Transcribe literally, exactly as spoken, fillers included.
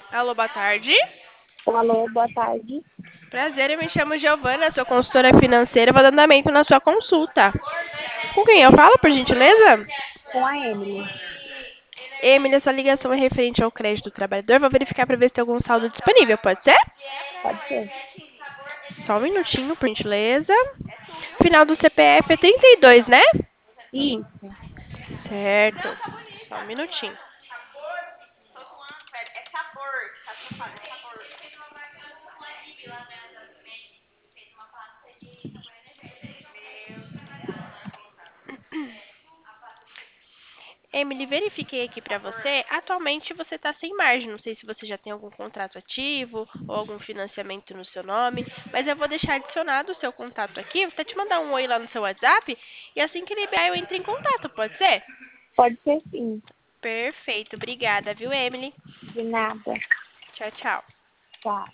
Alô, boa tarde. Alô, boa tarde. Prazer, eu me chamo Giovana, sou consultora financeira, vou dar andamento na sua consulta. Com quem eu falo, por gentileza? Com a Emily. Emily, essa ligação é referente ao crédito do trabalhador. Vou verificar para ver se tem algum saldo disponível, pode ser? Pode ser? Só um minutinho, por gentileza. Final do C P F é trinta e dois, né? Isso. Certo. Só um minutinho. Emily, verifiquei aqui para você. Atualmente você está sem margem. Não sei se você já tem algum contrato ativo ou algum financiamento no seu nome, mas eu vou deixar adicionado o seu contato aqui. Vou até te mandar um oi lá no seu WhatsApp e assim que liberar eu entro em contato, pode ser? Pode ser sim. Perfeito, obrigada, viu, Emily? De nada. Tchau, tchau. Tá.